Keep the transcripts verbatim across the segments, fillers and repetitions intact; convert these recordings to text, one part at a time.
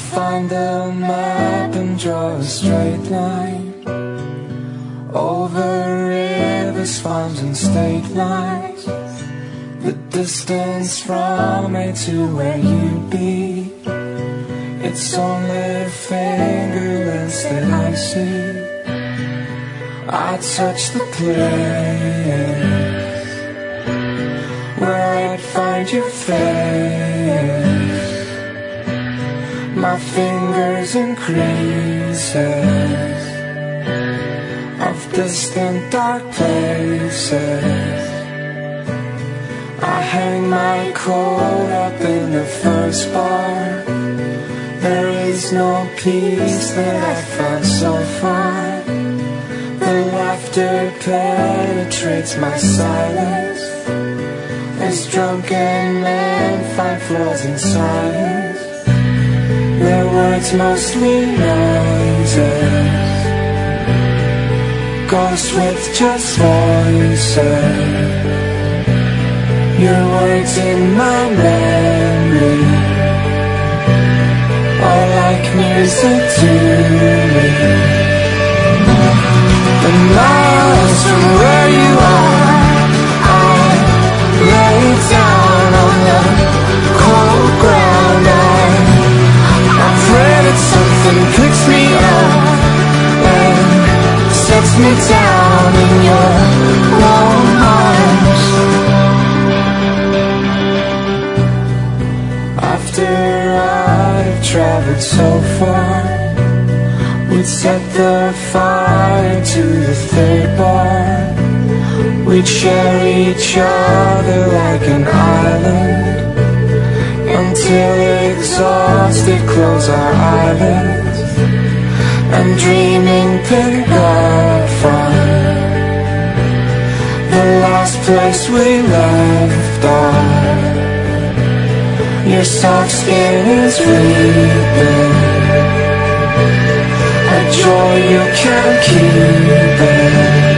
find the map and draw a straight line over rivers, farms and state lines. The distance from me to where you'd be, it's only fingerless that I see. I touch the place where I'd find your face. My fingers in creases of distant dark places. I hang my coat up in the first bar. There is no peace that I've found so far. The laughter penetrates my silence as drunken men find flaws in science. Their words mostly noises, ghosts with just voices. Your words in my memory are like music to me. The miles from where you are, I lay down on the cold ground. I, I pray that something picks me up and sets me down in your warm arms. After I've traveled so far, we'd set the fire to the third bar. We'd share each other like an island until exhausted close our eyelids and dreaming pick up from the last place we left off. Your soft skin is weeping, a joy you can't keep it.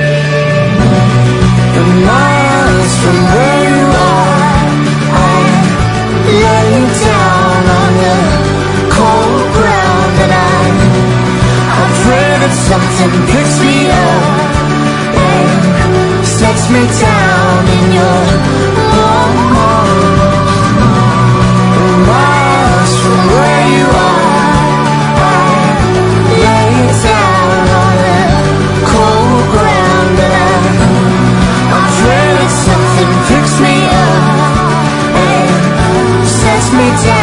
The miles from where you are, I lay down on the cold ground. And I, I pray that something picks me up and sets me down in your warm arms. Miles from where you are, I lay down on the cold ground. And I, I pray that something picks me up and sets me down.